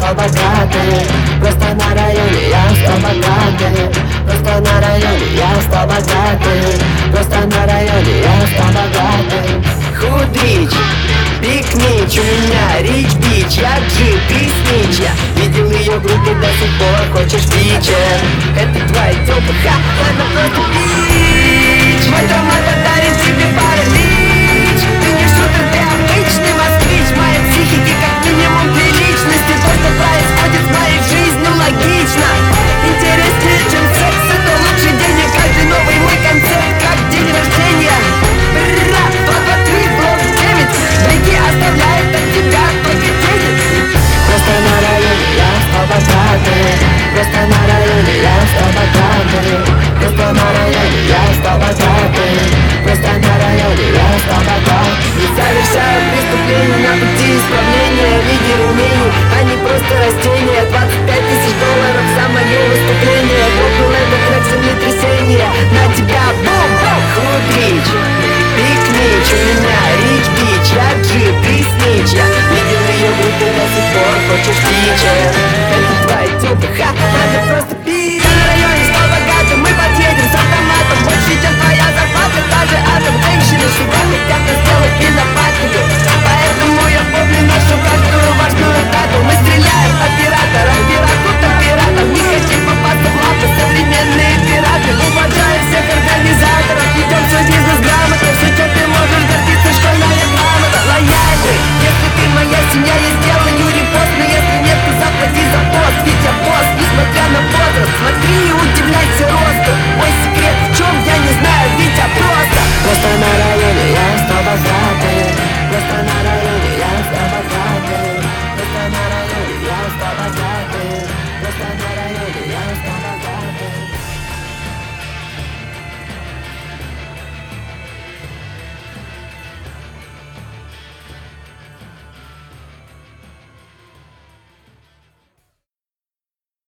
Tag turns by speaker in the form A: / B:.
A: стал богатым. Просто на районе я стал богатым. Просто на районе я стал богатым. Просто на районе я стал богатым. Худрич, пикнич, у меня рич бич. Я джип, ты снич. Я видел ее группе, до сих пор хочешь фичер. Это твоя тёлка, ха, она просто бич. Мой томат подарит тебе паралич. Ты не шутер, ты обычный москвич. Моя психика как минимум две личности. То, что происходит в моей жизни, логично. Интереснее, чем секс, это лучший день. И каждый новый мой концерт, как день рождения. Бра, 223, блок 9. Беги оставляет от тебя только денег. Просто на районе я стал богатым. Просто на районе я стал богатым. Просто на районе я стал богатым. Просто на районе я стал богатым. И совершаю преступления на пути исправления. Лидер умений, а не просто растения. 25 тысяч долларов за мое выступление. Дропнул этот трек землетрясения. На тебя бом-бом, худрич, пикнич. У меня рич бич, я джип, ты снич. Я видел ее группе, до сих пор хочешь фичер. Это твоя тёлка, ха, надо просто